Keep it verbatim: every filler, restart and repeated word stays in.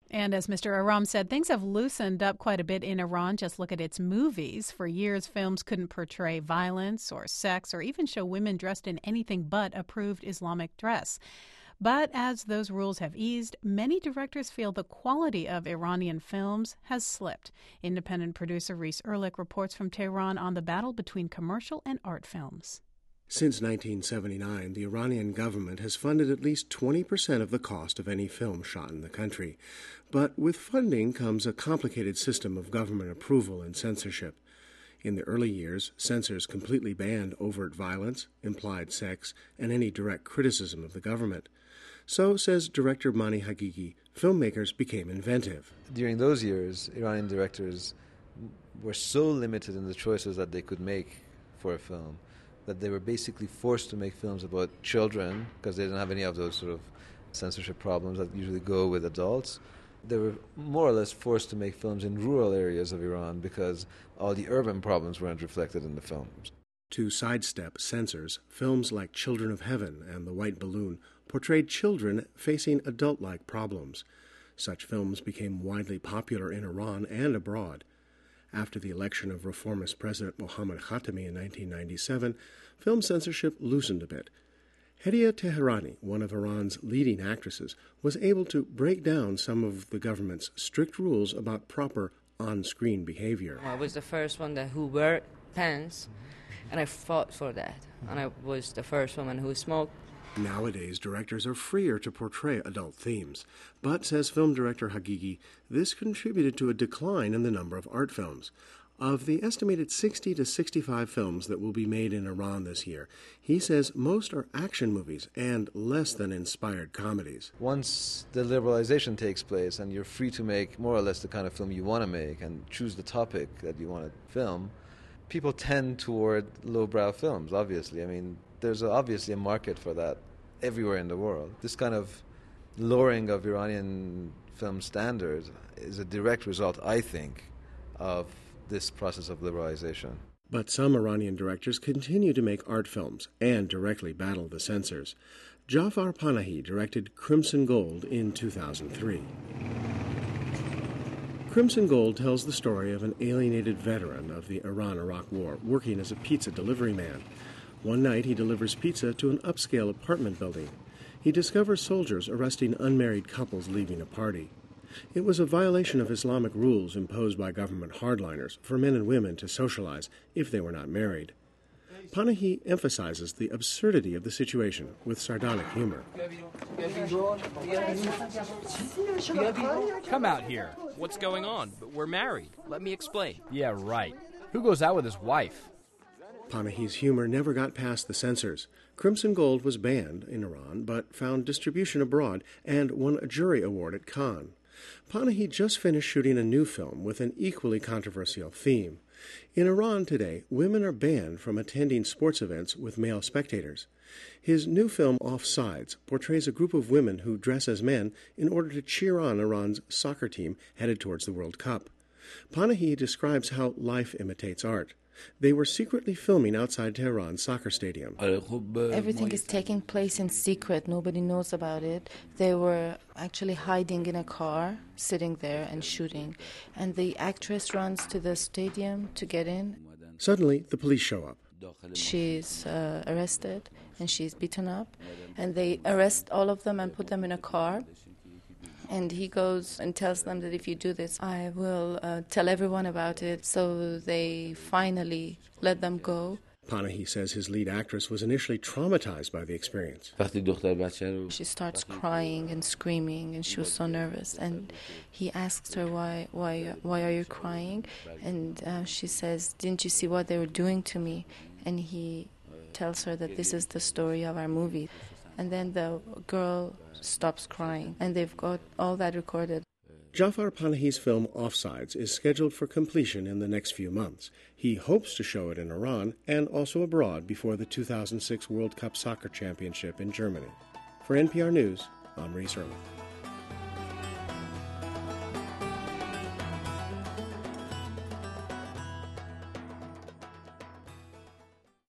And as Mister Aram said, things have loosened up quite a bit in Iran. Just look at its movies. For years, films couldn't portray violence or sex or even show women dressed in anything but approved Islamic dress. But as those rules have eased, many directors feel the quality of Iranian films has slipped. Independent producer Reese Erlich reports from Tehran on the battle between commercial and art films. Since nineteen seventy-nine, the Iranian government has funded at least twenty percent of the cost of any film shot in the country. But with funding comes a complicated system of government approval and censorship. In the early years, censors completely banned overt violence, implied sex, and any direct criticism of the government. So, says director Mani Haqiqi, filmmakers became inventive. During those years, Iranian directors were so limited in the choices that they could make for a film that they were basically forced to make films about children because they didn't have any of those sort of censorship problems that usually go with adults. They were more or less forced to make films in rural areas of Iran because all the urban problems weren't reflected in the films. To sidestep censors, films like Children of Heaven and The White Balloon portrayed children facing adult-like problems. Such films became widely popular in Iran and abroad. After the election of reformist President Mohammad Khatami in nineteen ninety-seven, film censorship loosened a bit. Hedia Teherani, one of Iran's leading actresses, was able to break down some of the government's strict rules about proper on-screen behavior. I was the first one that who wore pants, and I fought for that. And I was the first woman who smoked. Nowadays, directors are freer to portray adult themes. But, says film director Haqiqi, this contributed to a decline in the number of art films. Of the estimated sixty to sixty-five films that will be made in Iran this year, he says most are action movies and less than inspired comedies. Once the liberalization takes place and you're free to make more or less the kind of film you want to make and choose the topic that you want to film, people tend toward lowbrow films, obviously. I mean, there's obviously a market for that everywhere in the world. This kind of lowering of Iranian film standards is a direct result, I think, of this process of liberalization. But some Iranian directors continue to make art films and directly battle the censors. Jafar Panahi directed Crimson Gold in two thousand three. Crimson Gold tells the story of an alienated veteran of the Iran-Iraq War working as a pizza delivery man. One night he delivers pizza to an upscale apartment building. He discovers soldiers arresting unmarried couples leaving a party. It was a violation of Islamic rules imposed by government hardliners for men and women to socialize if they were not married. Panahi emphasizes the absurdity of the situation with sardonic humor. Come out here. What's going on? We're married. Let me explain. Yeah, right. Who goes out with his wife? Panahi's humor never got past the censors. Crimson Gold was banned in Iran, but found distribution abroad and won a jury award at Cannes. Panahi just finished shooting a new film with an equally controversial theme. In Iran today, women are banned from attending sports events with male spectators. His new film, Offsides, portrays a group of women who dress as men in order to cheer on Iran's soccer team headed towards the World Cup. Panahi describes how life imitates art. They were secretly filming outside Tehran's soccer stadium. Everything is taking place in secret. Nobody knows about it. They were actually hiding in a car, sitting there and shooting. And the actress runs to the stadium to get in. Suddenly, the police show up. She's uh, arrested and she's beaten up. And they arrest all of them and put them in a car. And he goes and tells them that if you do this, I will uh, tell everyone about it. So they finally let them go. Panahi says his lead actress was initially traumatized by the experience. She starts crying and screaming, and she was so nervous. And he asks her, why, why, why are you crying? And uh, she says, didn't you see what they were doing to me? And he tells her that this is the story of our movie. And then the girl stops crying, and they've got all that recorded. Jafar Panahi's film Offsides is scheduled for completion in the next few months. He hopes to show it in Iran and also abroad before the two thousand six World Cup Soccer Championship in Germany. For N P R News, I'm Reese Erlich.